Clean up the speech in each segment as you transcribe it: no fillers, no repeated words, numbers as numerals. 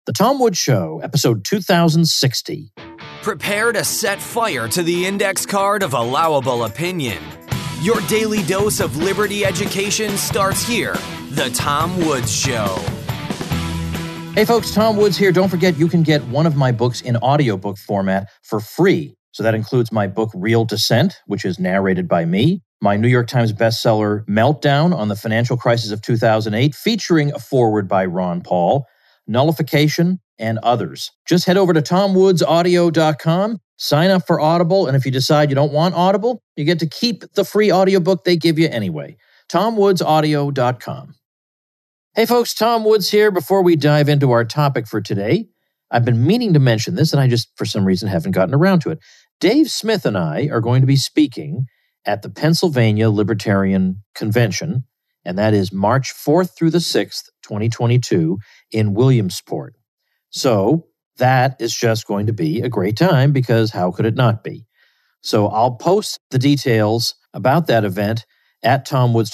The Tom Woods Show, episode 2060. Prepare to set fire to the index card of allowable opinion. Your daily dose of liberty education starts here. The Tom Woods Show. Hey folks, Tom Woods here. Don't forget you can get one of my books in audiobook format for free. So that includes my book, Real Dissent, which is narrated by me, my New York Times bestseller, Meltdown on the Financial Crisis of 2008, featuring a foreword by Ron Paul, Nullification, and others. Just head over to tomwoodsaudio.com, sign up for Audible, and if you decide you don't want Audible, you get to keep the free audiobook they give you anyway. tomwoodsaudio.com. Hey folks, Tom Woods here. Before we dive into our topic for today, I've been meaning to mention this, and I just, for some reason, haven't gotten around to it. Dave Smith and I are going to be speaking at the Pennsylvania Libertarian Convention, and that is March 4th through the 6th, 2022, in Williamsport. So that is just going to be a great time because how could it not be? So I'll post the details about that event at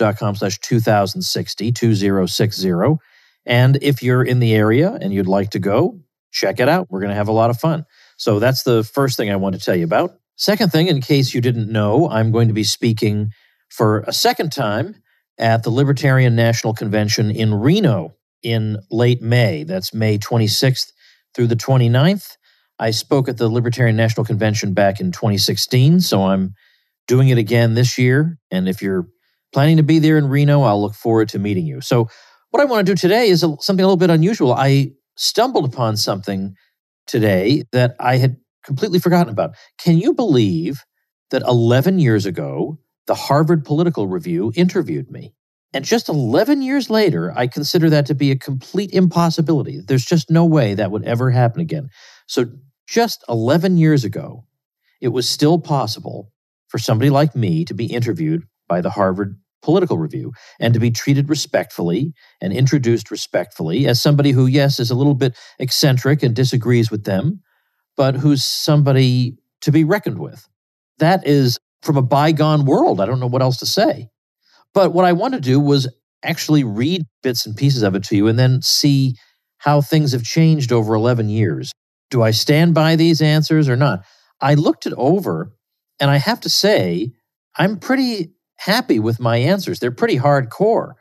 tomwoods.com/2060, 2060. And if you're in the area and you'd like to go, check it out. We're going to have a lot of fun. So that's the first thing I want to tell you about. Second thing, in case you didn't know, I'm going to be speaking for a second time at the Libertarian National Convention in Reno in late May. That's May 26th through the 29th. I spoke at the Libertarian National Convention back in 2016, so I'm doing it again this year. And if you're planning to be there in Reno, I'll look forward to meeting you. So what I want to do today is something a little bit unusual. I stumbled upon something today that I had completely forgotten about. Can you believe that 11 years ago, the Harvard Political Review interviewed me? And just 11 years later, I consider that to be a complete impossibility. There's just no way that would ever happen again. So just 11 years ago, it was still possible for somebody like me to be interviewed by the Harvard Political Review and to be treated respectfully and introduced respectfully as somebody who, yes, is a little bit eccentric and disagrees with them, but who's somebody to be reckoned with. That is from a bygone world. I don't know what else to say. But what I want to do was actually read bits and pieces of it to you and then see how things have changed over 11 years. Do I stand by these answers or not? I looked it over, and I have to say, I'm pretty happy with my answers. They're pretty hardcore.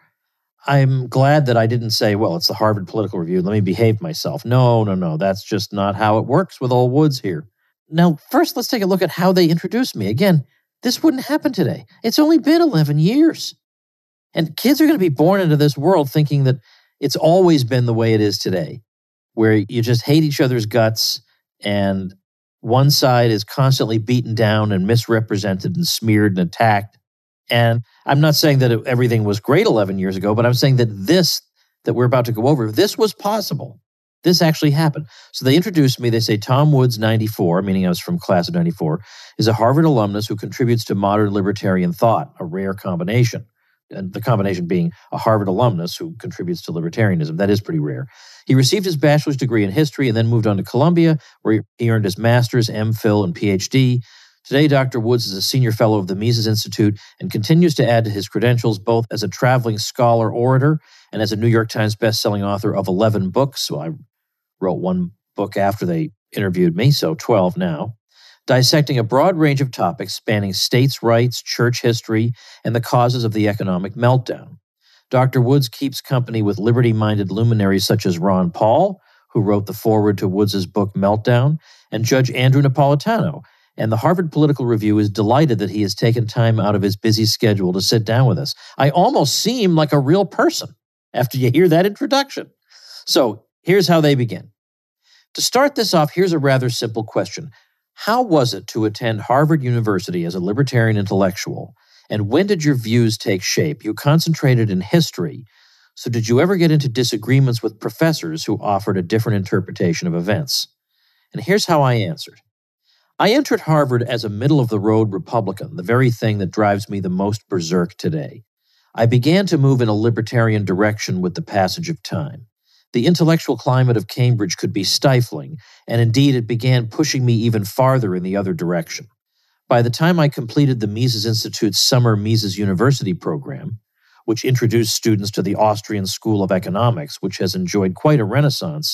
I'm glad that I didn't say, well, it's the Harvard Political Review, let me behave myself. No. That's just not how it works with old Woods here. Now, first, let's take a look at how they introduced me. Again, this wouldn't happen today. It's only been 11 years. And kids are going to be born into this world thinking that it's always been the way it is today, where you just hate each other's guts and one side is constantly beaten down and misrepresented and smeared and attacked. And I'm not saying that everything was great 11 years ago, but I'm saying that this that we're about to go over, this was possible. This actually happened. So they introduced me. They say Tom Woods, 94, meaning I was from class of 94, is a Harvard alumnus who contributes to modern libertarian thought, a rare combination. And the combination being a Harvard alumnus who contributes to libertarianism. That is pretty rare. He received his bachelor's degree in history and then moved on to Columbia, where he earned his master's, MPhil, and PhD. Today, Dr. Woods is a senior fellow of the Mises Institute and continues to add to his credentials both as a traveling scholar orator and as a New York Times bestselling author of 11 books. So I wrote one book after they interviewed me, so 12 now, dissecting a broad range of topics spanning states' rights, church history, and the causes of the economic meltdown. Dr. Woods keeps company with liberty-minded luminaries such as Ron Paul, who wrote the foreword to Woods' book Meltdown, and Judge Andrew Napolitano. And the Harvard Political Review is delighted that he has taken time out of his busy schedule to sit down with us. I almost seem like a real person after you hear that introduction. So here's how they begin. To start this off, here's a rather simple question. How was it to attend Harvard University as a libertarian intellectual? And when did your views take shape? You concentrated in history. So did you ever get into disagreements with professors who offered a different interpretation of events? And here's how I answered. I entered Harvard as a middle-of-the-road Republican, the very thing that drives me the most berserk today. I began to move in a libertarian direction with the passage of time. The intellectual climate of Cambridge could be stifling, and indeed it began pushing me even farther in the other direction. By the time I completed the Mises Institute's summer Mises University program, which introduced students to the Austrian School of Economics, which has enjoyed quite a renaissance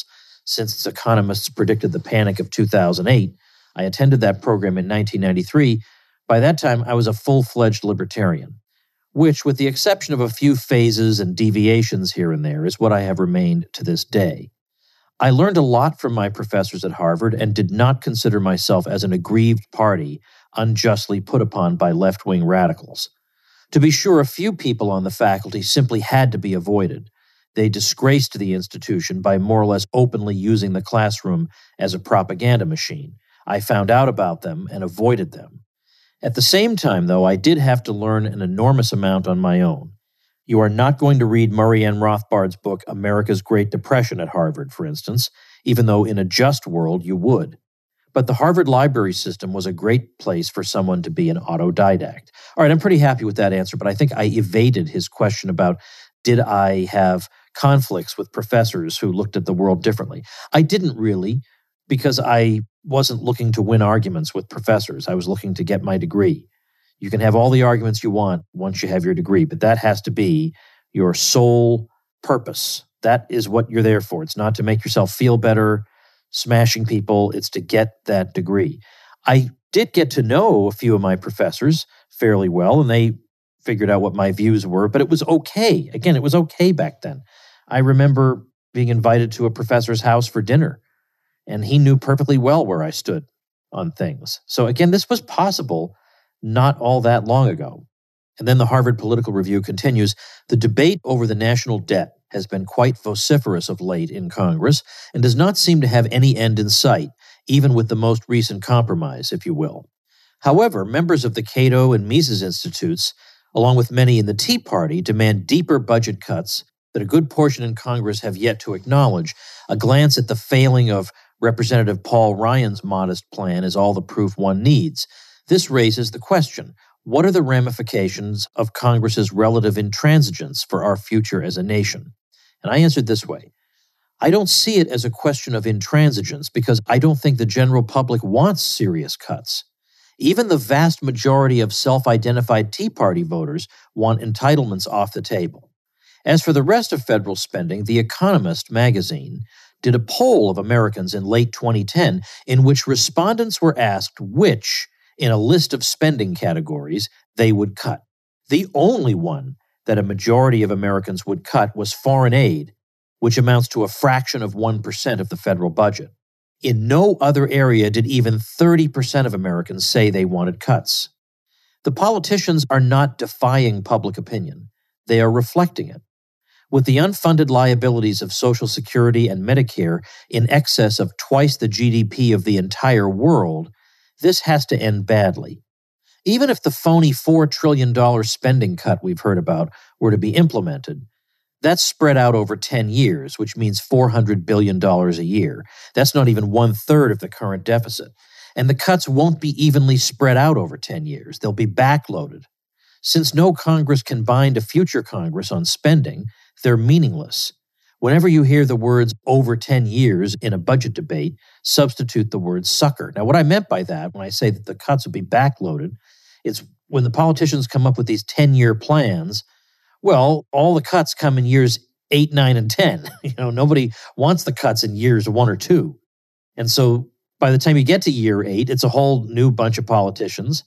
since its economists predicted the panic of 2008. I attended that program in 1993. By that time, I was a full-fledged libertarian, which, with the exception of a few phases and deviations here and there, is what I have remained to this day. I learned a lot from my professors at Harvard and did not consider myself as an aggrieved party unjustly put upon by left-wing radicals. To be sure, a few people on the faculty simply had to be avoided. They disgraced the institution by more or less openly using the classroom as a propaganda machine. I found out about them and avoided them. At the same time, though, I did have to learn an enormous amount on my own. You are not going to read Murray N. Rothbard's book, America's Great Depression, at Harvard, for instance, even though in a just world you would. But the Harvard library system was a great place for someone to be an autodidact. All right, I'm pretty happy with that answer, but I think I evaded his question about did I have conflicts with professors who looked at the world differently. I didn't really, because I wasn't looking to win arguments with professors. I was looking to get my degree. You can have all the arguments you want once you have your degree, but that has to be your sole purpose. That is what you're there for. It's not to make yourself feel better, smashing people. It's to get that degree. I did get to know a few of my professors fairly well, and they figured out what my views were, but it was okay. Again, it was okay back then. I remember being invited to a professor's house for dinner, and he knew perfectly well where I stood on things. So again, this was possible not all that long ago. And then the Harvard Political Review continues, the debate over the national debt has been quite vociferous of late in Congress and does not seem to have any end in sight, even with the most recent compromise, if you will. However, members of the Cato and Mises Institutes, along with many in the Tea Party, demand deeper budget cuts that a good portion in Congress have yet to acknowledge. A glance at the failing of Representative Paul Ryan's modest plan is all the proof one needs. This raises the question, what are the ramifications of Congress's relative intransigence for our future as a nation? And I answered this way. I don't see it as a question of intransigence because I don't think the general public wants serious cuts. Even the vast majority of self-identified Tea Party voters want entitlements off the table. As for the rest of federal spending, The Economist magazine did a poll of Americans in late 2010 in which respondents were asked which, in a list of spending categories, they would cut. The only one that a majority of Americans would cut was foreign aid, which amounts to a fraction of 1% of the federal budget. In no other area did even 30% of Americans say they wanted cuts. The politicians are not defying public opinion. They are reflecting it. With the unfunded liabilities of Social Security and Medicare in excess of twice the GDP of the entire world, this has to end badly. Even if the phony $4 trillion spending cut we've heard about were to be implemented, that's spread out over 10 years, which means $400 billion a year. That's not even 1/3 of the current deficit. And the cuts won't be evenly spread out over 10 years. They'll be backloaded. Since no Congress can bind a future Congress on spending, they're meaningless. Whenever you hear the words over 10 years in a budget debate, substitute the word sucker. Now, what I meant by that, when I say that the cuts will be backloaded, it's when the politicians come up with these 10-year plans, well, all the cuts come in years 8, 9, and 10. Nobody wants the cuts in years 1 or 2. And so by the time you get to year 8, it's a whole new bunch of politicians,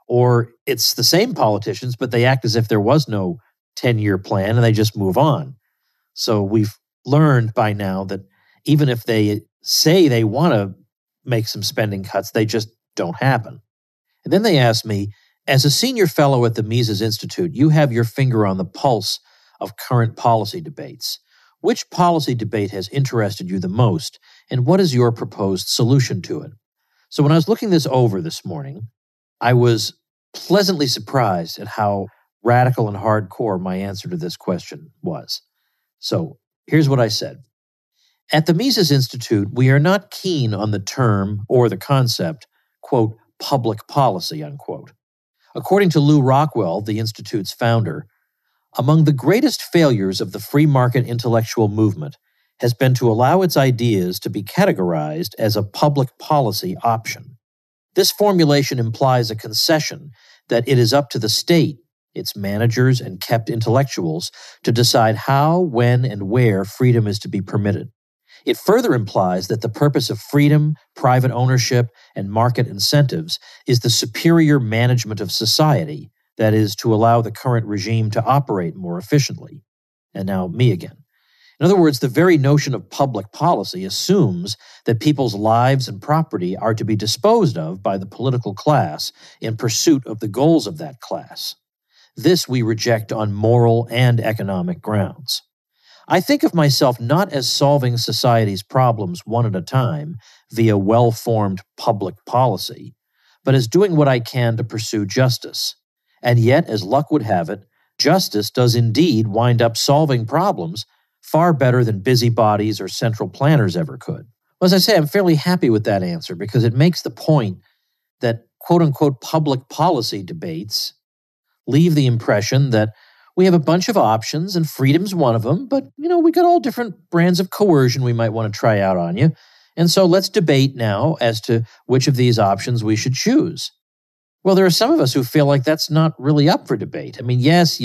or it's the same politicians, but they act as if there was no 10-year plan and they just move on. So we've learned by now that even if they say they want to make some spending cuts, they just don't happen. And then they asked me, as a senior fellow at the Mises Institute, you have your finger on the pulse of current policy debates. Which policy debate has interested you the most, and what is your proposed solution to it? So when I was looking this over this morning, I was pleasantly surprised at how radical and hardcore my answer to this question was. So here's what I said. At the Mises Institute, we are not keen on the term or the concept, quote, public policy, unquote. According to Lew Rockwell, the Institute's founder, among the greatest failures of the free market intellectual movement has been to allow its ideas to be categorized as a public policy option. This formulation implies a concession that it is up to the state, its managers and kept intellectuals, to decide how, when, and where freedom is to be permitted. It further implies that the purpose of freedom, private ownership, and market incentives is the superior management of society, that is, to allow the current regime to operate more efficiently. And now, me again. In other words, the very notion of public policy assumes that people's lives and property are to be disposed of by the political class in pursuit of the goals of that class. This we reject on moral and economic grounds. I think of myself not as solving society's problems one at a time via well-formed public policy, but as doing what I can to pursue justice. And yet, as luck would have it, justice does indeed wind up solving problems far better than busybodies or central planners ever could. Well, as I say, I'm fairly happy with that answer because it makes the point that quote-unquote public policy debates leave the impression that we have a bunch of options and freedom's one of them, but, we got all different brands of coercion we might want to try out on you. And so let's debate now as to which of these options we should choose. Well, there are some of us who feel like that's not really up for debate. I mean, yes,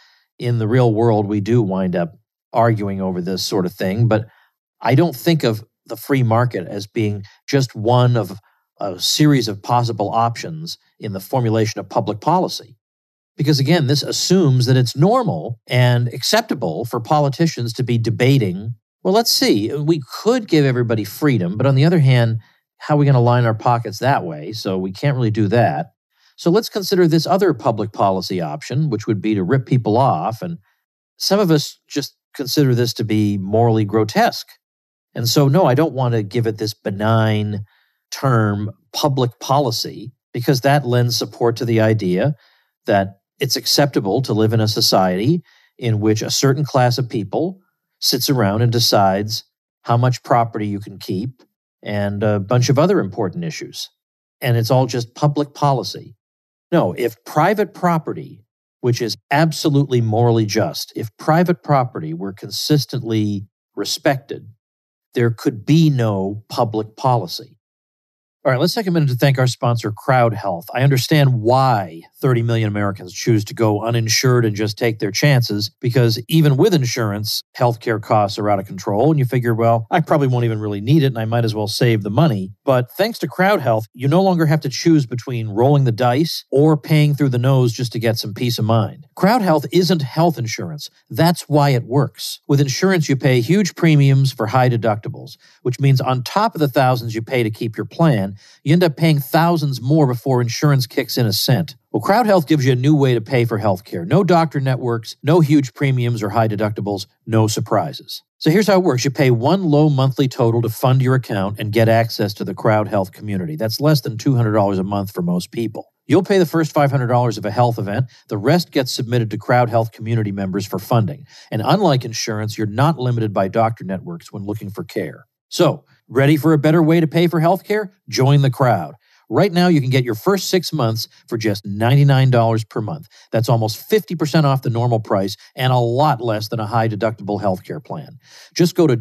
in the real world, we do wind up arguing over this sort of thing, but I don't think of the free market as being just one of a series of possible options in the formulation of public policy. Because again, this assumes that it's normal and acceptable for politicians to be debating, well, let's see, we could give everybody freedom, but on the other hand, how are we going to line our pockets that way? So we can't really do that. So let's consider this other public policy option, which would be to rip people off. And some of us just consider this to be morally grotesque. And so, no, I don't want to give it this benign term, public policy, because that lends support to the idea that it's acceptable to live in a society in which a certain class of people sits around and decides how much property you can keep and a bunch of other important issues. And it's all just public policy. No, if private property, which is absolutely morally just, if private property were consistently respected, there could be no public policy. All right, let's take a minute to thank our sponsor, Crowd Health. I understand why 30 million Americans choose to go uninsured and just take their chances, because even with insurance, healthcare costs are out of control, and you figure, well, I probably won't even really need it, and I might as well save the money. But thanks to Crowd Health, you no longer have to choose between rolling the dice or paying through the nose just to get some peace of mind. Crowd Health isn't health insurance. That's why it works. With insurance, you pay huge premiums for high deductibles, which means on top of the thousands you pay to keep your plan, you end up paying thousands more before insurance kicks in a cent. Well, Crowd Health gives you a new way to pay for healthcare. No doctor networks, no huge premiums or high deductibles, no surprises. So here's how it works. You pay one low monthly total to fund your account and get access to the Crowd Health community. That's less than $200 a month for most people. You'll pay the first $500 of a health event. The rest gets submitted to Crowd Health community members for funding. And unlike insurance, you're not limited by doctor networks when looking for care. So, ready for a better way to pay for healthcare? Join the crowd. Right now, you can get your first 6 months for just $99 per month. That's almost 50% off the normal price and a lot less than a high-deductible healthcare plan. Just go to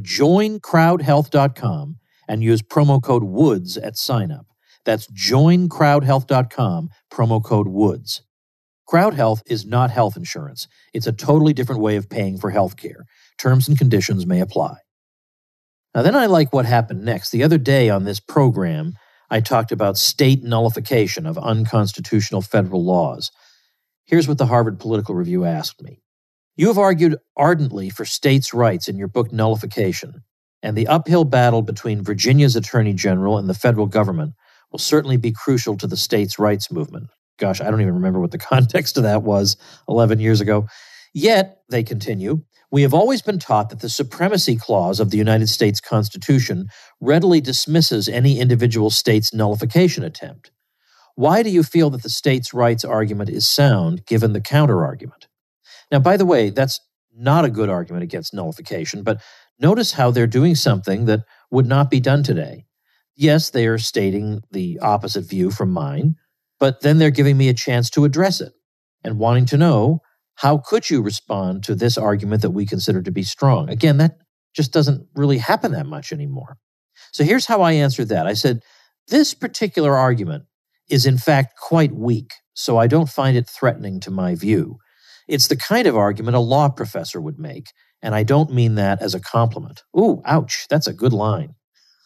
joincrowdhealth.com and use promo code WOODS at sign-up. That's joincrowdhealth.com, promo code WOODS. Crowd Health is not health insurance. It's a totally different way of paying for healthcare. Terms and conditions may apply. Now, then I like what happened next. The other day on this program, I talked about state nullification of unconstitutional federal laws. Here's what the Harvard Political Review asked me. You have argued ardently for states' rights in your book Nullification, and the uphill battle between Virginia's Attorney General and the federal government will certainly be crucial to the states' rights movement. Gosh, I don't even remember what the context of that was 11 years ago. Yet, they continue, we have always been taught that the Supremacy Clause of the United States Constitution readily dismisses any individual state's nullification attempt. Why do you feel that the states' rights argument is sound, given the counter-argument? Now, by the way, that's not a good argument against nullification, but notice how they're doing something that would not be done today. Yes, they are stating the opposite view from mine, but then they're giving me a chance to address it and wanting to know, how could you respond to this argument that we consider to be strong? Again, that just doesn't really happen that much anymore. So here's how I answered that. I said, this particular argument is in fact quite weak, so I don't find it threatening to my view. It's the kind of argument a law professor would make, And I don't mean that as a compliment. Ooh, ouch, that's a good line.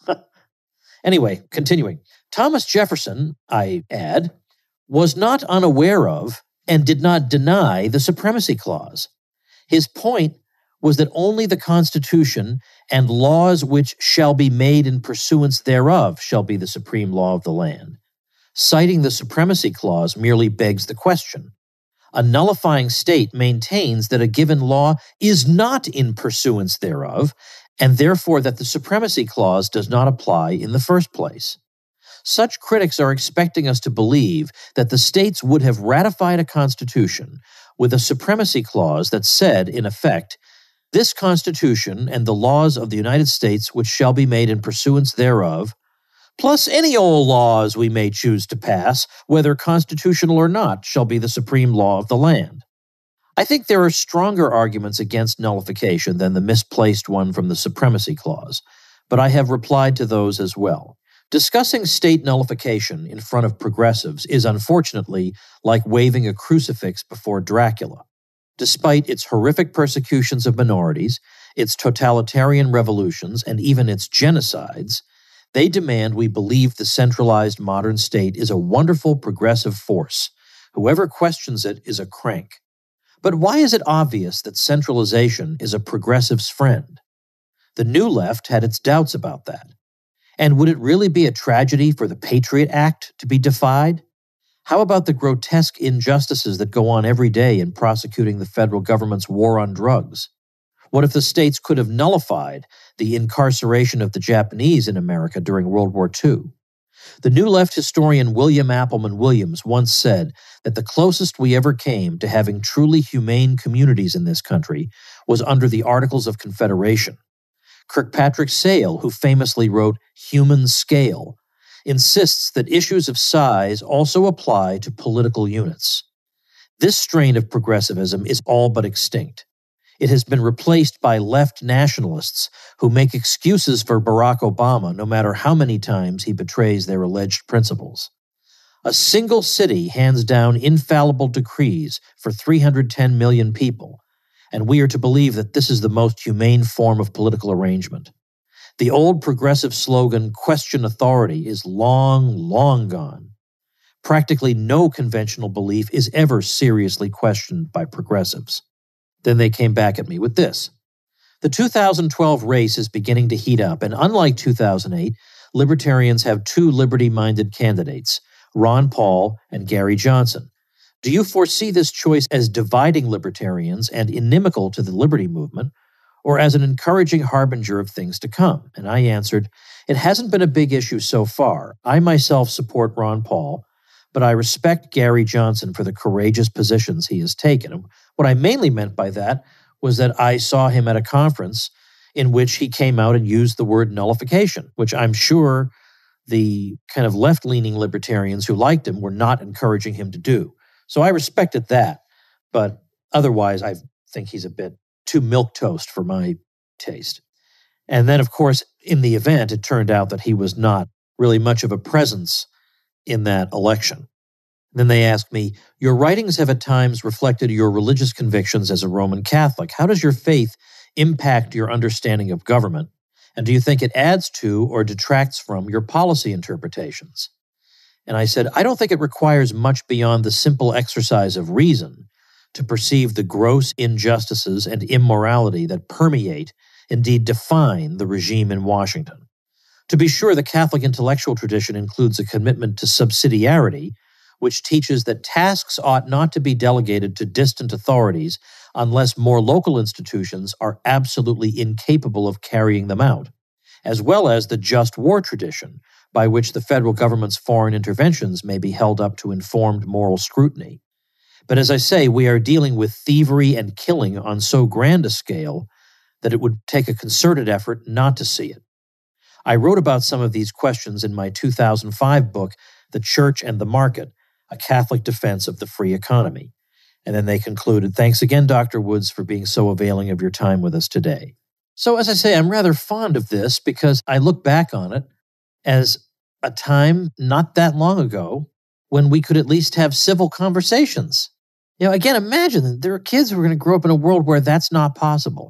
Anyway, continuing. Thomas Jefferson, I add, was not unaware of and did not deny the Supremacy Clause. His point was that only the Constitution and laws which shall be made in pursuance thereof shall be the supreme law of the land. Citing the Supremacy Clause merely begs the question. A nullifying state maintains that a given law is not in pursuance thereof, and therefore that the Supremacy Clause does not apply in the first place. Such critics are expecting us to believe that the states would have ratified a constitution with a Supremacy Clause that said, in effect, this Constitution and the laws of the United States which shall be made in pursuance thereof, plus any old laws we may choose to pass, whether constitutional or not, shall be the supreme law of the land. I think there are stronger arguments against nullification than the misplaced one from the Supremacy Clause, but I have replied to those as well. Discussing state nullification in front of progressives is unfortunately like waving a crucifix before Dracula. Despite its horrific persecutions of minorities, its totalitarian revolutions, and even its genocides, they demand we believe the centralized modern state is a wonderful progressive force. Whoever questions it is a crank. But why is it obvious that centralization is a progressive's friend? The New Left had its doubts about that. And would it really be a tragedy for the Patriot Act to be defied? How about the grotesque injustices that go on every day in prosecuting the federal government's war on drugs? What if the states could have nullified the incarceration of the Japanese in America during World War II? The New Left historian William Appleman Williams once said that the closest we ever came to having truly humane communities in this country was under the Articles of Confederation. Kirkpatrick Sale, who famously wrote Human Scale, insists that issues of size also apply to political units. This strain of progressivism is all but extinct. It has been replaced by left nationalists who make excuses for Barack Obama no matter how many times he betrays their alleged principles. A single city hands down infallible decrees for 310 million people, and we are to believe that this is the most humane form of political arrangement. The old progressive slogan, question authority, is long, long gone. Practically no conventional belief is ever seriously questioned by progressives. Then they came back at me with this. The 2012 race is beginning to heat up, and unlike 2008, libertarians have two liberty-minded candidates, Ron Paul and Gary Johnson. Do you foresee this choice as dividing libertarians and inimical to the liberty movement, or as an encouraging harbinger of things to come? And I answered, it hasn't been a big issue so far. I myself support Ron Paul, but I respect Gary Johnson for the courageous positions he has taken. And what I mainly meant by that was that I saw him at a conference in which he came out and used the word nullification, which I'm sure the kind of left-leaning libertarians who liked him were not encouraging him to do. So I respected that, but otherwise I think he's a bit too milquetoast for my taste. And then, of course, in the event, it turned out that he was not really much of a presence in that election. Then they asked me, your writings have at times reflected your religious convictions as a Roman Catholic. How does your faith impact your understanding of government? And do you think it adds to or detracts from your policy interpretations? And I said, I don't think it requires much beyond the simple exercise of reason to perceive the gross injustices and immorality that permeate, indeed define, the regime in Washington. To be sure, the Catholic intellectual tradition includes a commitment to subsidiarity, which teaches that tasks ought not to be delegated to distant authorities unless more local institutions are absolutely incapable of carrying them out, as well as the just war tradition, by which the federal government's foreign interventions may be held up to informed moral scrutiny. But as I say, we are dealing with thievery and killing on so grand a scale that it would take a concerted effort not to see it. I wrote about some of these questions in my 2005 book, The Church and the Market, A Catholic Defense of the Free Economy. And then they concluded, thanks again, Dr. Woods, for being so availing of your time with us today. So as I say, I'm rather fond of this because I look back on it as a time not that long ago when we could at least have civil conversations. You know, again, imagine that there are kids who are going to grow up in a world where that's not possible.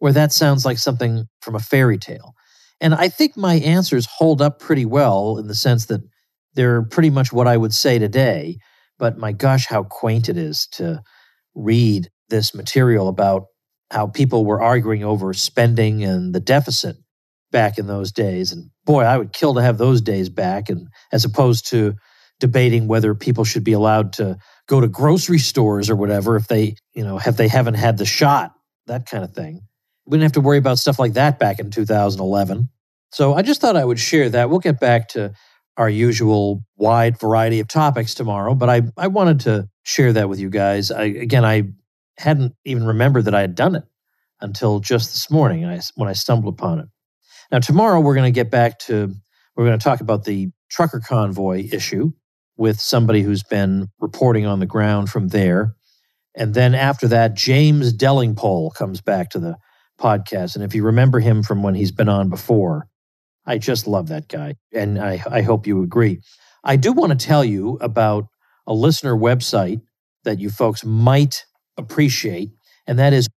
where that sounds like something from a fairy tale? And I think my answers hold up pretty well in the sense that they're pretty much what I would say today. But my gosh, how quaint it is to read this material about how people were arguing over spending and the deficit back in those days. And boy, I would kill to have those days back, and as opposed to debating whether people should be allowed to go to grocery stores or whatever if they haven't had the shot, that kind of thing. We didn't have to worry about stuff like that back in 2011. So I just thought I would share that. We'll get back to our usual wide variety of topics tomorrow, but I wanted to share that with you guys. I hadn't even remembered that I had done it until just this morning when I stumbled upon it. Now, tomorrow we're going to talk about the trucker convoy issue with somebody who's been reporting on the ground from there. And then after that, James Dellingpole comes back to the podcast. And if you remember him from when he's been on before, I just love that guy. And I hope you agree. I do want to tell you about a listener website that you folks might appreciate, and that is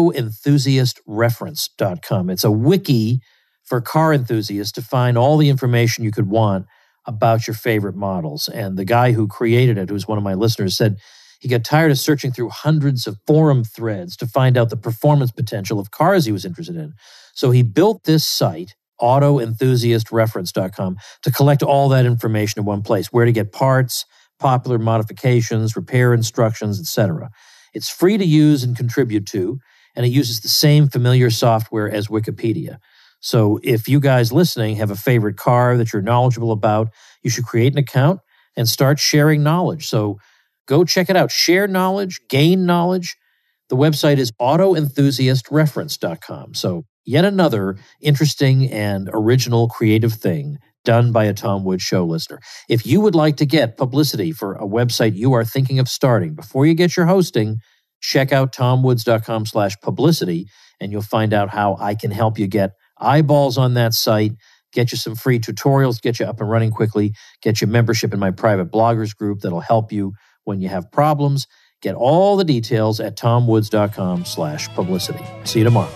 autoenthusiastreference.com. It's a wiki for car enthusiasts to find all the information you could want about your favorite models. And the guy who created it, who's one of my listeners, said he got tired of searching through hundreds of forum threads to find out the performance potential of cars he was interested in. So he built this site, autoenthusiastreference.com, to collect all that information in one place, where to get parts, popular modifications, repair instructions, etc. It's free to use and contribute to, and it uses the same familiar software as Wikipedia. So if you guys listening have a favorite car that you're knowledgeable about, you should create an account and start sharing knowledge. So go check it out. Share knowledge, gain knowledge. The website is autoenthusiastreference.com. So yet another interesting and original creative thing done by a Tom Woods Show listener. If you would like to get publicity for a website you are thinking of starting, before you get your hosting, check out tomwoods.com/publicity, and you'll find out how I can help you get eyeballs on that site, get you some free tutorials, get you up and running quickly, get you membership in my private bloggers group that'll help you when you have problems. Get all the details at tomwoods.com/publicity. See you tomorrow.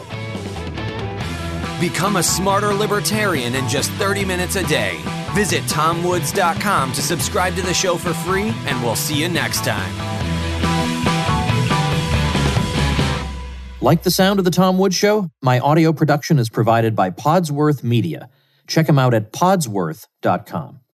Become a smarter libertarian in just 30 minutes a day. Visit tomwoods.com to subscribe to the show for free, and we'll see you next time. Like the sound of The Tom Woods Show? My audio production is provided by Podsworth Media. Check them out at podsworth.com.